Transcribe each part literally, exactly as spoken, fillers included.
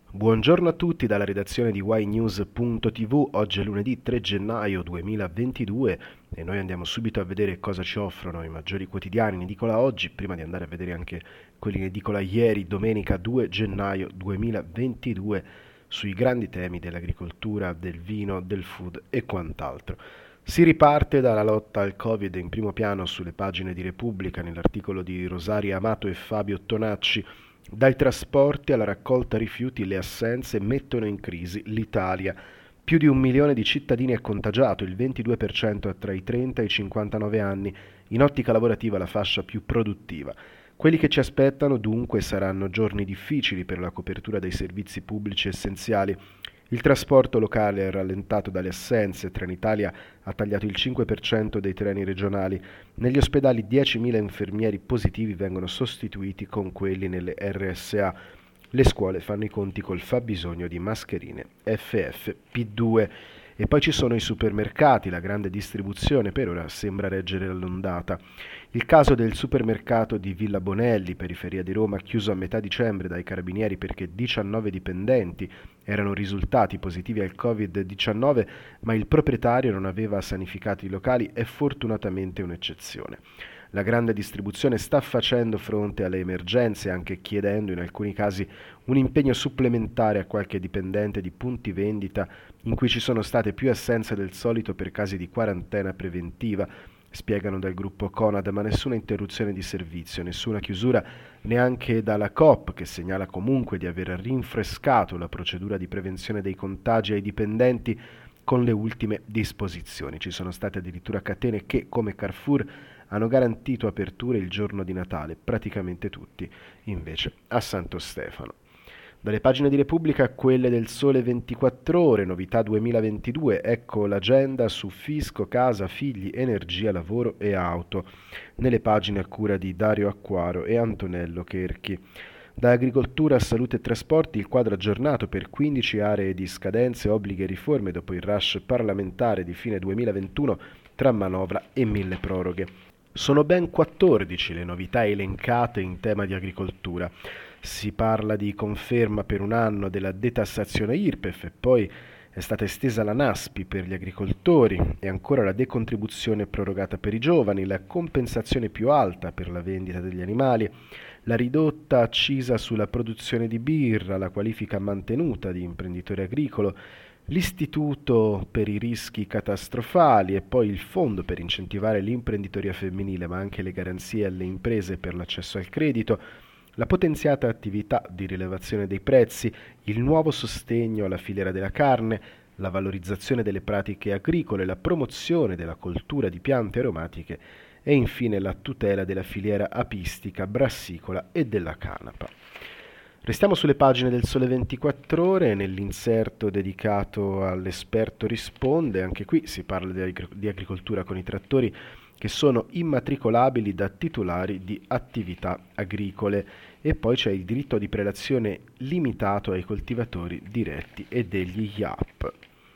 Buongiorno a tutti dalla redazione di ynews punto tv. Oggi è lunedì tre gennaio duemilaventidue e noi andiamo subito a vedere cosa ci offrono i maggiori quotidiani in edicola oggi, prima di andare a vedere anche quelli in edicola ieri, domenica due gennaio duemilaventidue, sui grandi temi dell'agricoltura, del vino, del food e quant'altro. Si riparte dalla lotta al Covid in primo piano sulle pagine di Repubblica, nell'articolo di Rosaria Amato e Fabio Tonacci. Dai trasporti alla raccolta rifiuti, le assenze mettono in crisi l'Italia. Più di un milione di cittadini è contagiato, il ventidue per cento è tra i trenta e i cinquantanove anni, in ottica lavorativa la fascia più produttiva. Quelli che ci aspettano dunque saranno giorni difficili per la copertura dei servizi pubblici essenziali. Il trasporto locale è rallentato dalle assenze, Trenitalia ha tagliato il cinque per cento dei treni regionali, negli ospedali diecimila infermieri positivi vengono sostituiti con quelli nelle R S A, le scuole fanno i conti col fabbisogno di mascherine F F P due. E poi ci sono i supermercati, la grande distribuzione per ora sembra reggere l'ondata. Il caso del supermercato di Villa Bonelli, periferia di Roma, chiuso a metà dicembre dai carabinieri perché diciannove dipendenti erano risultati positivi al covid diciannove, ma il proprietario non aveva sanificato i locali, è fortunatamente un'eccezione. La grande distribuzione sta facendo fronte alle emergenze, anche chiedendo in alcuni casi un impegno supplementare a qualche dipendente di punti vendita in cui ci sono state più assenze del solito per casi di quarantena preventiva, spiegano dal gruppo Conad, ma nessuna interruzione di servizio, nessuna chiusura neanche dalla Coop, che segnala comunque di aver rinfrescato la procedura di prevenzione dei contagi ai dipendenti con le ultime disposizioni. Ci sono state addirittura catene che, come Carrefour, hanno garantito aperture il giorno di Natale, praticamente tutti invece a Santo Stefano. Dalle pagine di Repubblica a quelle del Sole ventiquattro Ore, novità duemilaventidue, ecco l'agenda su fisco, casa, figli, energia, lavoro e auto, nelle pagine a cura di Dario Acquaro e Antonello Cherchi. Da agricoltura a salute e trasporti il quadro aggiornato per quindici aree di scadenze, obblighi e riforme dopo il rush parlamentare di fine duemilaventuno tra manovra e mille proroghe. Sono ben quattordici le novità elencate in tema di agricoltura. Si parla di conferma per un anno della detassazione I R P E F e poi è stata estesa la NASPI per gli agricoltori e ancora la decontribuzione prorogata per i giovani, la compensazione più alta per la vendita degli animali, la ridotta accisa sulla produzione di birra, la qualifica mantenuta di imprenditore agricolo, l'istituto per i rischi catastrofali e poi il fondo per incentivare l'imprenditoria femminile, ma anche le garanzie alle imprese per l'accesso al credito, la potenziata attività di rilevazione dei prezzi, il nuovo sostegno alla filiera della carne, la valorizzazione delle pratiche agricole, la promozione della coltura di piante aromatiche e infine la tutela della filiera apistica, brassicola e della canapa. Restiamo sulle pagine del Sole ventiquattro Ore, nell'inserto dedicato all'esperto risponde, anche qui si parla di, agric- di agricoltura con i trattori che sono immatricolabili da titolari di attività agricole e poi c'è il diritto di prelazione limitato ai coltivatori diretti e degli I A P.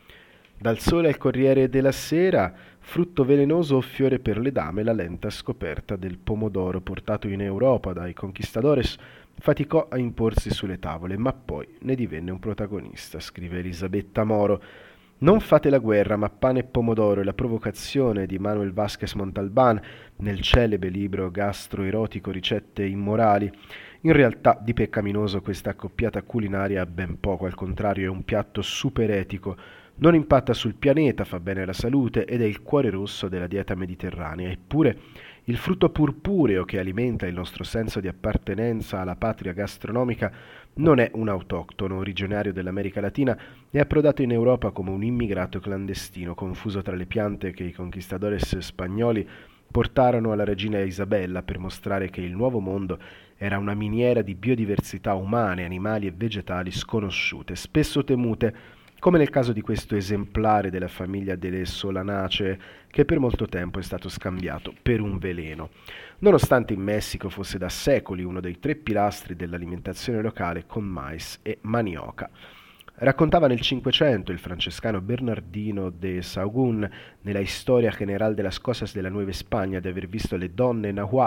Dal Sole al Corriere della Sera, frutto velenoso o fiore per le dame, la lenta scoperta del pomodoro portato in Europa dai conquistadores faticò a imporsi sulle tavole, ma poi ne divenne un protagonista, scrive Elisabetta Moro. Non fate la guerra, ma pane e pomodoro è la provocazione di Manuel Vázquez Montalbán nel celebre libro gastroerotico Ricette immorali. In realtà di peccaminoso questa accoppiata culinaria ha ben poco, al contrario è un piatto super etico. Non impatta sul pianeta, fa bene alla salute ed è il cuore rosso della dieta mediterranea. Eppure il frutto purpureo che alimenta il nostro senso di appartenenza alla patria gastronomica non è un autoctono originario dell'America Latina, è approdato in Europa come un immigrato clandestino, confuso tra le piante che i conquistadores spagnoli portarono alla regina Isabella per mostrare che il Nuovo Mondo era una miniera di biodiversità umane, animali e vegetali sconosciute, spesso temute, come nel caso di questo esemplare della famiglia delle Solanacee, che per molto tempo è stato scambiato per un veleno. Nonostante in Messico fosse da secoli uno dei tre pilastri dell'alimentazione locale con mais e manioca. Raccontava nel Cinquecento il francescano Bernardino de Sahagún, nella Historia General de las Cosas della Nueva Spagna, di aver visto le donne Nahua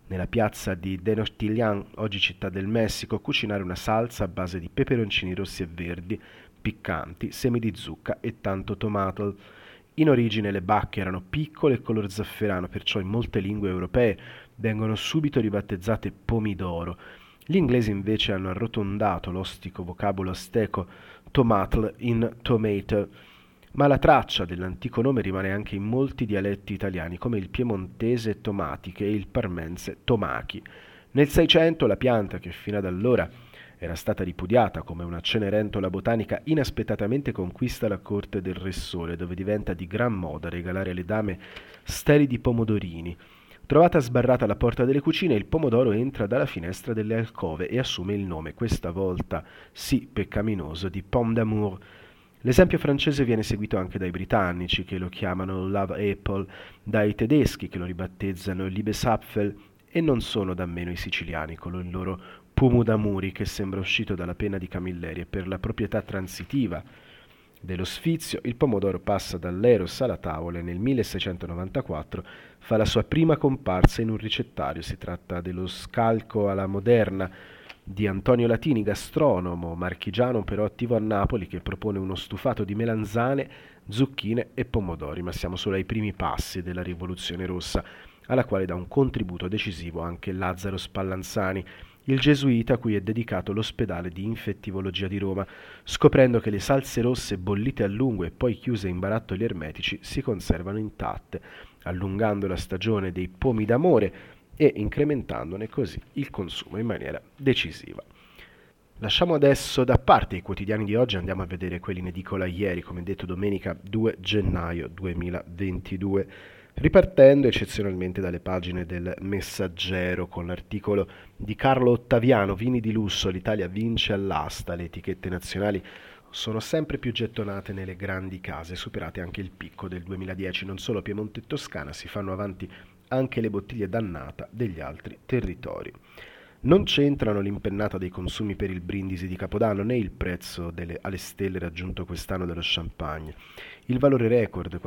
nella piazza di Tenochtitlan, oggi città del Messico, cucinare una salsa a base di peperoncini rossi e verdi, piccanti, semi di zucca e tanto tomato. In origine le bacche erano piccole e color zafferano, perciò in molte lingue europee vengono subito ribattezzate pomidoro. Gli inglesi invece hanno arrotondato l'ostico vocabolo azteco tomatl in tomato, ma la traccia dell'antico nome rimane anche in molti dialetti italiani, come il piemontese tomatiche e il parmense tomachi. Nel Seicento la pianta, che fino ad allora era stata ripudiata come una cenerentola botanica, inaspettatamente conquista la corte del Re Sole, dove diventa di gran moda regalare alle dame steli di pomodorini. Trovata sbarrata alla porta delle cucine, il pomodoro entra dalla finestra delle alcove e assume il nome, questa volta sì peccaminoso, di pomme d'amour. L'esempio francese viene seguito anche dai britannici, che lo chiamano love apple, dai tedeschi, che lo ribattezzano Liebesapfel, e non sono da meno i siciliani, con il loro pomo d'amuri, che sembra uscito dalla penna di Camilleri, e per la proprietà transitiva dello sfizio, il pomodoro passa dall'eros alla tavola e nel milleseicentonovantaquattro fa la sua prima comparsa in un ricettario. Si tratta dello scalco alla moderna di Antonio Latini, gastronomo marchigiano però attivo a Napoli, che propone uno stufato di melanzane, zucchine e pomodori, ma siamo solo ai primi passi della rivoluzione rossa, alla quale dà un contributo decisivo anche Lazzaro Spallanzani, il gesuita a cui è dedicato l'ospedale di infettivologia di Roma, scoprendo che le salse rosse bollite a lungo e poi chiuse in barattoli ermetici si conservano intatte, allungando la stagione dei pomi d'amore e incrementandone così il consumo in maniera decisiva. Lasciamo adesso da parte i quotidiani di oggi e andiamo a vedere quelli in edicola ieri, come detto domenica due gennaio duemilaventidue, ripartendo eccezionalmente dalle pagine del Messaggero con l'articolo di Carlo Ottaviano, vini di lusso, l'Italia vince all'asta, le etichette nazionali sono sempre più gettonate nelle grandi case, superate anche il picco del duemiladieci, non solo Piemonte e Toscana, si fanno avanti anche le bottiglie dannata degli altri territori. Non c'entrano l'impennata dei consumi per il brindisi di Capodanno né il prezzo delle alle stelle raggiunto quest'anno dello champagne. Il valore record,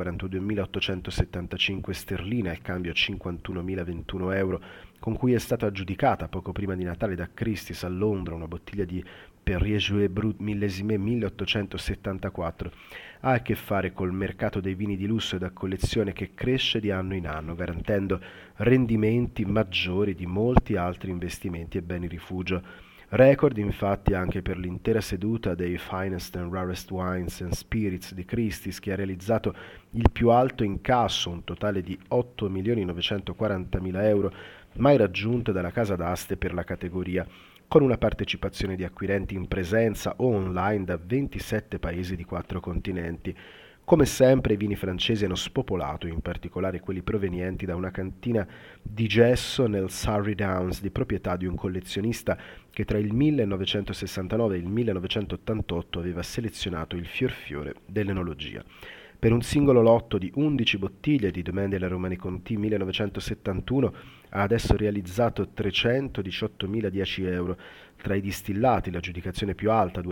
quarantaduemilaottocentosettantacinque sterline al cambio a cinquantunomilaventuno euro, con cui è stata aggiudicata poco prima di Natale da Christie's a Londra una bottiglia di Perrier-Jouet Brut millesime milleottocentosettantaquattro, ha a che fare col mercato dei vini di lusso e da collezione che cresce di anno in anno, garantendo rendimenti maggiori di molti altri investimenti e beni rifugio. Record infatti anche per l'intera seduta dei Finest and Rarest Wines and Spirits di Christie's, che ha realizzato il più alto incasso, un totale di otto milioni novecentoquarantamila euro, mai raggiunto dalla casa d'aste per la categoria, con una partecipazione di acquirenti in presenza o online da ventisette paesi di quattro continenti. Come sempre i vini francesi hanno spopolato, in particolare quelli provenienti da una cantina di gesso nel Surrey Downs, di proprietà di un collezionista che tra il millenovecentosessantanove e il millenovecentottantotto aveva selezionato il fior fiore dell'enologia. Per un singolo lotto di undici bottiglie di Domaine de la Romanée-Conti millenovecentosettantuno ha adesso realizzato trecentodiciottomiladieci euro. Tra i distillati l'aggiudicazione più alta,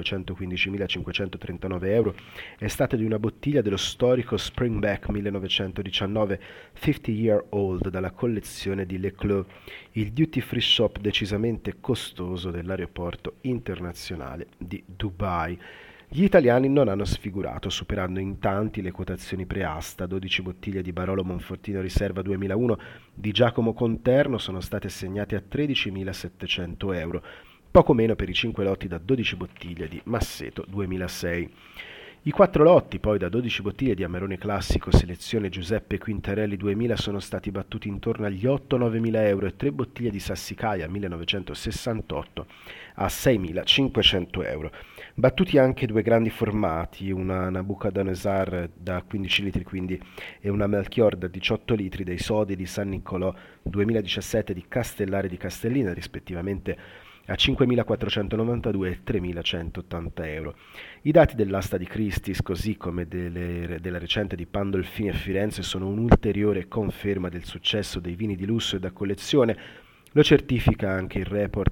duecentoquindicimilacinquecentotrentanove euro, è stata di una bottiglia dello storico Springback millenovecentodiciannove fifty year old dalla collezione di Leclos, il duty free shop decisamente costoso dell'aeroporto internazionale di Dubai. Gli italiani non hanno sfigurato, superando in tanti le quotazioni preasta. dodici bottiglie di Barolo Monfortino Riserva duemilauno di Giacomo Conterno sono state assegnate a tredicimilasettecento euro, poco meno per i cinque lotti da dodici bottiglie di Masseto duemilasei. I quattro lotti poi da dodici bottiglie di Amarone Classico selezione Giuseppe Quintarelli duemila sono stati battuti intorno agli otto nove mila euro e tre bottiglie di Sassicaia millenovecentosessantotto a seimilacinquecento euro. Battuti anche due grandi formati, una Nabucodonosor da quindici litri quindi e una Melchior da diciotto litri dei Sodi di San Niccolò duemiladiciassette di Castellare di Castellina, rispettivamente a cinquemilaquattrocentonovantadue e tremilacentottanta euro. I dati dell'asta di Christie's, così come delle, della recente di Pandolfini a Firenze, sono un'ulteriore conferma del successo dei vini di lusso e da collezione. Lo certifica anche il report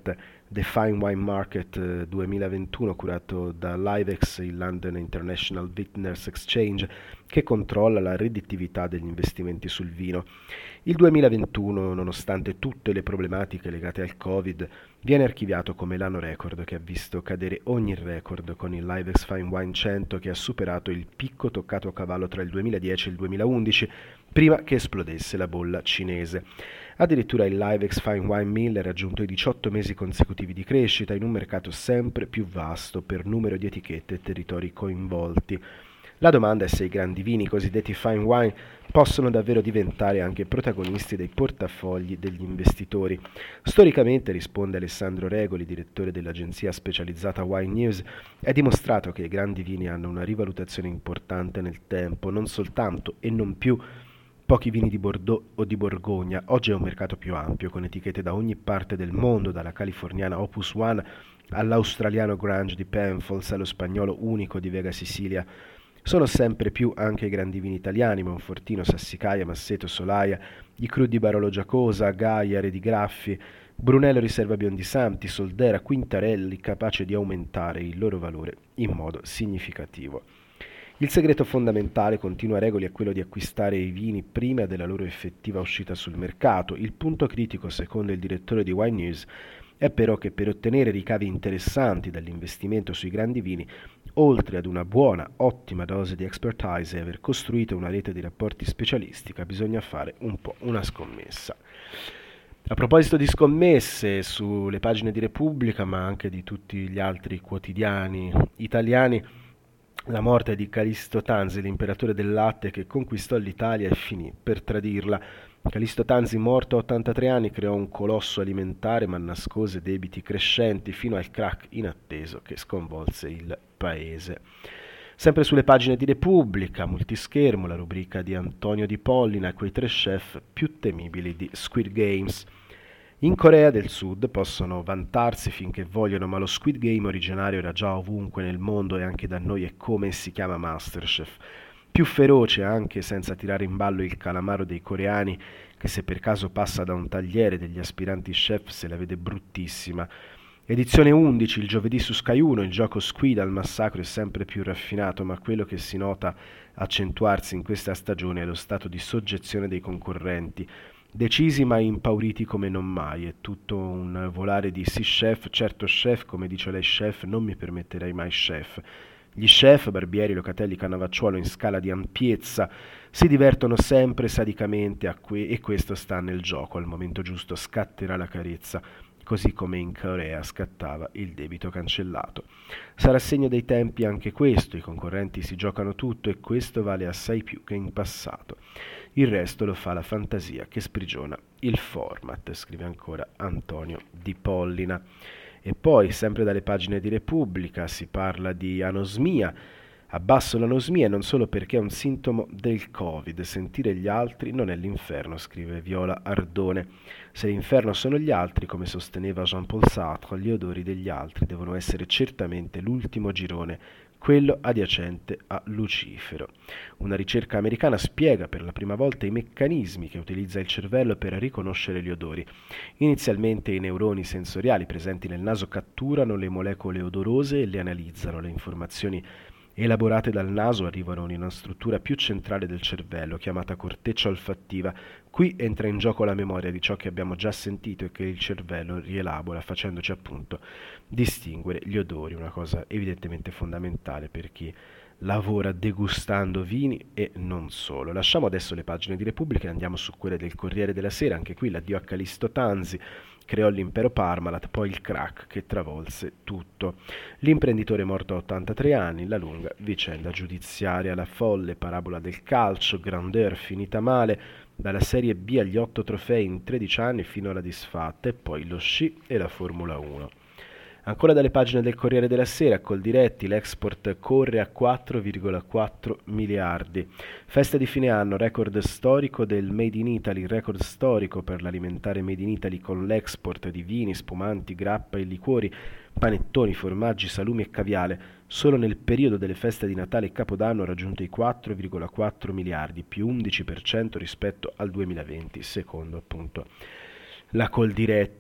The Fine Wine Market eh, duemilaventuno, curato da Livex, il London International Vintners Exchange, che controlla la redditività degli investimenti sul vino. Il duemilaventuno, nonostante tutte le problematiche legate al Covid, viene archiviato come l'anno record che ha visto cadere ogni record, con il Livex Fine Wine cento che ha superato il picco toccato a cavallo tra il duemiladieci e il duemilaundici, prima che esplodesse la bolla cinese. Addirittura il Livex Fine Wine mille ha raggiunto i diciotto mesi consecutivi di crescita in un mercato sempre più vasto per numero di etichette e territori coinvolti. La domanda è se i grandi vini, i cosiddetti fine wine, possono davvero diventare anche protagonisti dei portafogli degli investitori. Storicamente, risponde Alessandro Regoli, direttore dell'agenzia specializzata Wine News, è dimostrato che i grandi vini hanno una rivalutazione importante nel tempo, non soltanto e non più pochi vini di Bordeaux o di Borgogna. Oggi è un mercato più ampio, con etichette da ogni parte del mondo, dalla californiana Opus One all'australiano Grange di Penfolds, allo spagnolo Unico di Vega Sicilia. Sono sempre più anche i grandi vini italiani, Monfortino, Sassicaia, Masseto, Solaia, i crudi Barolo Giacosa, Gaia, Re di Graffi, Brunello Riserva Biondisanti, Soldera, Quintarelli, capace di aumentare il loro valore in modo significativo. Il segreto fondamentale, continua Regoli, è quello di acquistare i vini prima della loro effettiva uscita sul mercato. Il punto critico, secondo il direttore di Wine News, è però che per ottenere ricavi interessanti dall'investimento sui grandi vini, oltre ad una buona, ottima dose di expertise e aver costruito una rete di rapporti specialistica, bisogna fare un po' una scommessa. A proposito di scommesse, sulle pagine di Repubblica, ma anche di tutti gli altri quotidiani italiani, la morte di Callisto Tanzi, l'imperatore del latte che conquistò l'Italia e finì per tradirla. Callisto Tanzi, morto a ottantatré anni, creò un colosso alimentare ma nascose debiti crescenti fino al crack inatteso che sconvolse il paese. Sempre sulle pagine di Repubblica, multischermo, la rubrica di Antonio Di Pollina e quei tre chef più temibili di Squid Games. In Corea del Sud possono vantarsi finché vogliono, ma lo Squid Game originario era già ovunque nel mondo e anche da noi è come si chiama MasterChef. Più feroce anche senza tirare in ballo il calamaro dei coreani, che se per caso passa da un tagliere degli aspiranti chef se la vede bruttissima. Edizione undici, il giovedì su Sky uno, il gioco Squid al massacro è sempre più raffinato, ma quello che si nota accentuarsi in questa stagione è lo stato di soggezione dei concorrenti. Decisi ma impauriti come non mai, è tutto un volare di sì chef, certo chef, come dice lei chef, non mi permetterei mai chef. Gli chef, barbieri, locatelli, cannavacciuolo in scala di ampiezza si divertono sempre sadicamente a que- e questo sta nel gioco, al momento giusto scatterà la carezza, così come in Corea scattava il debito cancellato. Sarà segno dei tempi anche questo, i concorrenti si giocano tutto e questo vale assai più che in passato. Il resto lo fa la fantasia che sprigiona il format, scrive ancora Antonio Di Pollina. E poi, sempre dalle pagine di Repubblica, si parla di anosmia. Abbasso l'anosmia non solo perché è un sintomo del Covid. Sentire gli altri non è l'inferno, scrive Viola Ardone. Se l'inferno sono gli altri, come sosteneva Jean-Paul Sartre, gli odori degli altri devono essere certamente l'ultimo girone, quello adiacente a Lucifero. Una ricerca americana spiega per la prima volta i meccanismi che utilizza il cervello per riconoscere gli odori. Inizialmente i neuroni sensoriali presenti nel naso catturano le molecole odorose e le analizzano. Le informazioni elaborate dal naso arrivano in una struttura più centrale del cervello, chiamata corteccia olfattiva. Qui entra in gioco la memoria di ciò che abbiamo già sentito e che il cervello rielabora, facendoci appunto distinguere gli odori, una cosa evidentemente fondamentale per chi lavora degustando vini e non solo. Lasciamo adesso le pagine di Repubblica e andiamo su quelle del Corriere della Sera. Anche qui l'addio a Callisto Tanzi, creò l'impero Parmalat, poi il crack che travolse tutto. L'imprenditore morto a ottantatré anni, la lunga vicenda giudiziaria, la folle parabola del calcio, grandeur finita male, dalla Serie B agli otto trofei in tredici anni fino alla disfatta, e poi lo sci e la Formula uno. Ancora dalle pagine del Corriere della Sera, Coldiretti, l'export corre a quattro virgola quattro miliardi. Festa di fine anno, record storico del Made in Italy, record storico per l'alimentare Made in Italy con l'export di vini, spumanti, grappa e liquori, panettoni, formaggi, salumi e caviale. Solo nel periodo delle feste di Natale e Capodanno ha raggiunto i quattro virgola quattro miliardi, più undici per cento rispetto al duemilaventi, secondo appunto la Coldiretti.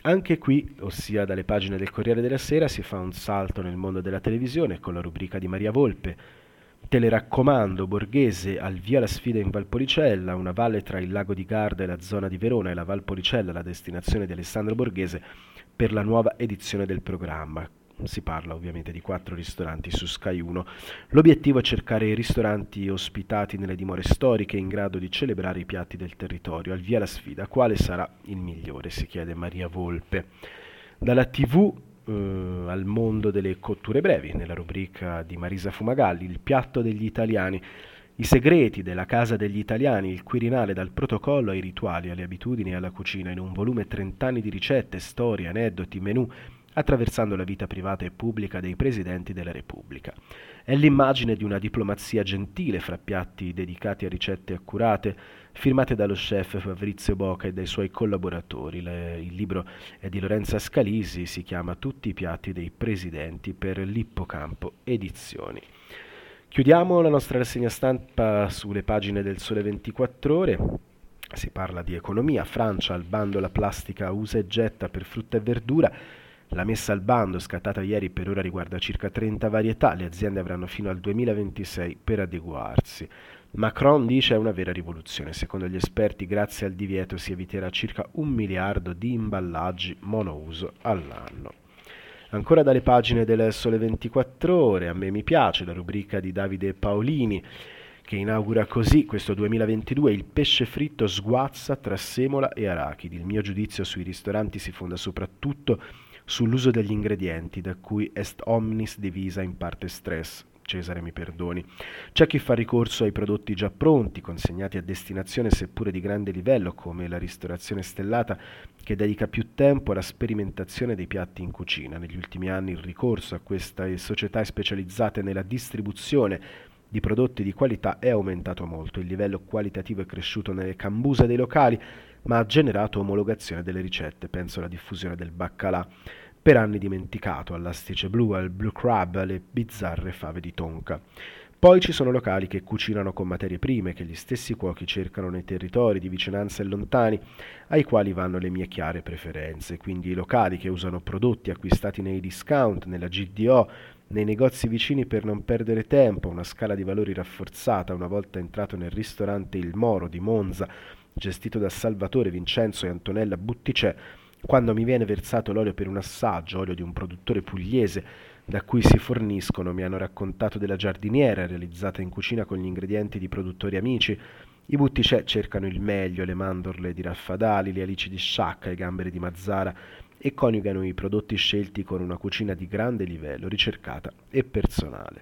Anche qui, ossia dalle pagine del Corriere della Sera, si fa un salto nel mondo della televisione con la rubrica di Maria Volpe. Teleraccomando Borghese al via la sfida in Valpolicella, una valle tra il lago di Garda e la zona di Verona e la Valpolicella, la destinazione di Alessandro Borghese per la nuova edizione del programma. Si parla ovviamente di quattro ristoranti su Sky uno. L'obiettivo è cercare i ristoranti ospitati nelle dimore storiche in grado di celebrare i piatti del territorio. Al via la sfida, quale sarà il migliore? Si chiede Maria Volpe. Dalla tivù eh, al mondo delle cotture brevi, nella rubrica di Marisa Fumagalli, il piatto degli italiani. I segreti della casa degli italiani, il Quirinale dal protocollo ai rituali, alle abitudini e alla cucina, in un volume trenta anni di ricette, storie, aneddoti, menù, attraversando la vita privata e pubblica dei presidenti della Repubblica. È l'immagine di una diplomazia gentile fra piatti dedicati a ricette accurate, firmate dallo chef Fabrizio Boca e dai suoi collaboratori. Le, il libro è di Lorenza Scalisi, si chiama Tutti i piatti dei presidenti per l'Ippocampo Edizioni. Chiudiamo la nostra rassegna stampa sulle pagine del Sole ventiquattro Ore. Si parla di economia. Francia al bando la plastica usa e getta per frutta e verdura. La messa al bando, scattata ieri, per ora riguarda circa trenta varietà. Le aziende avranno fino al duemilaventisei per adeguarsi. Macron dice è una vera rivoluzione. Secondo gli esperti, grazie al divieto si eviterà circa un miliardo di imballaggi monouso all'anno. Ancora dalle pagine del Sole ventiquattro Ore, a me mi piace la rubrica di Davide Paolini, che inaugura così questo duemilaventidue: il pesce fritto sguazza tra semola e arachidi. Il mio giudizio sui ristoranti si fonda soprattutto sull'uso degli ingredienti, da cui est omnis divisa in parte stress. Cesare mi perdoni. C'è chi fa ricorso ai prodotti già pronti, consegnati a destinazione seppure di grande livello, come la ristorazione stellata, che dedica più tempo alla sperimentazione dei piatti in cucina. Negli ultimi anni il ricorso a queste società specializzate nella distribuzione di prodotti di qualità è aumentato molto. Il livello qualitativo è cresciuto nelle cambuse dei locali, ma ha generato omologazione delle ricette. Penso alla diffusione del baccalà, per anni dimenticato, all'astice blu, al blue crab, alle bizzarre fave di tonka. Poi ci sono locali che cucinano con materie prime che gli stessi cuochi cercano nei territori di vicinanza e lontani, ai quali vanno le mie chiare preferenze. Quindi i locali che usano prodotti acquistati nei discount, nella G D O, nei negozi vicini per non perdere tempo, una scala di valori rafforzata. Una volta entrato nel ristorante Il Moro di Monza, gestito da Salvatore, Vincenzo e Antonella Butticè, quando mi viene versato l'olio per un assaggio, olio di un produttore pugliese da cui si forniscono, mi hanno raccontato della giardiniera realizzata in cucina con gli ingredienti di produttori amici. I Butticè cercano il meglio, le mandorle di Raffadali, le alici di Sciacca, i gamberi di Mazzara, e coniugano i prodotti scelti con una cucina di grande livello, ricercata e personale.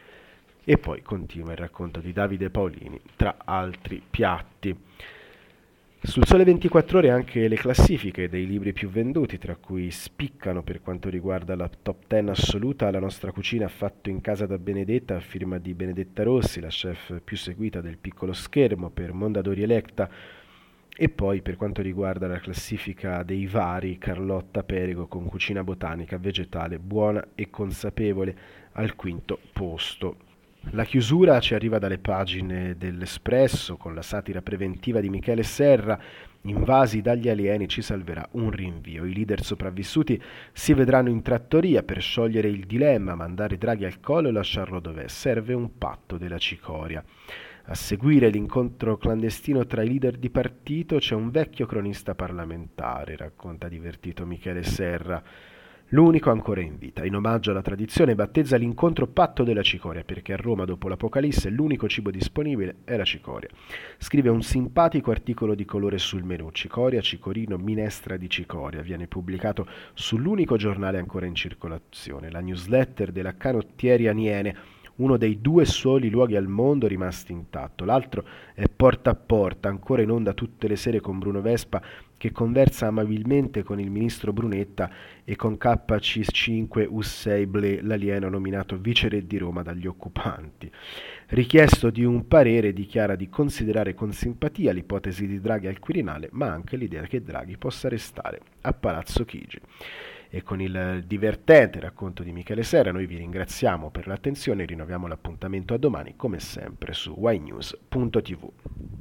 E poi continua il racconto di Davide Paolini, tra altri piatti. Sul Sole ventiquattro Ore anche le classifiche dei libri più venduti, tra cui spiccano, per quanto riguarda la top dieci assoluta, La nostra cucina fatto in casa da Benedetta, a firma di Benedetta Rossi, la chef più seguita del piccolo schermo per Mondadori Electa. E poi, per quanto riguarda la classifica dei vari, Carlotta Perego con Cucina botanica vegetale buona e consapevole al quinto posto. La chiusura ci arriva dalle pagine dell'Espresso con la satira preventiva di Michele Serra. Invasi dagli alieni, ci salverà un rinvio. I leader sopravvissuti si vedranno in trattoria per sciogliere il dilemma: mandare Draghi al collo o lasciarlo dov'è. Serve un patto della cicoria. A seguire l'incontro clandestino tra i leader di partito, c'è un vecchio cronista parlamentare, racconta divertito Michele Serra, l'unico ancora in vita. In omaggio alla tradizione battezza l'incontro Patto della cicoria, perché a Roma dopo l'Apocalisse l'unico cibo disponibile è la cicoria. Scrive un simpatico articolo di colore sul menù: cicoria, cicorino, minestra di cicoria. Viene pubblicato sull'unico giornale ancora in circolazione, la newsletter della Canottieri Aniene, uno dei due soli luoghi al mondo rimasti intatto. L'altro è Porta a Porta, ancora in onda tutte le sere con Bruno Vespa, che conversa amabilmente con il ministro Brunetta e con K C cinque U sei Ble, l'alieno nominato viceré di Roma dagli occupanti. Richiesto di un parere, dichiara di considerare con simpatia l'ipotesi di Draghi al Quirinale, ma anche l'idea che Draghi possa restare a Palazzo Chigi. E con il divertente racconto di Michele Serra noi vi ringraziamo per l'attenzione e rinnoviamo l'appuntamento a domani, come sempre, su ynews punto tv.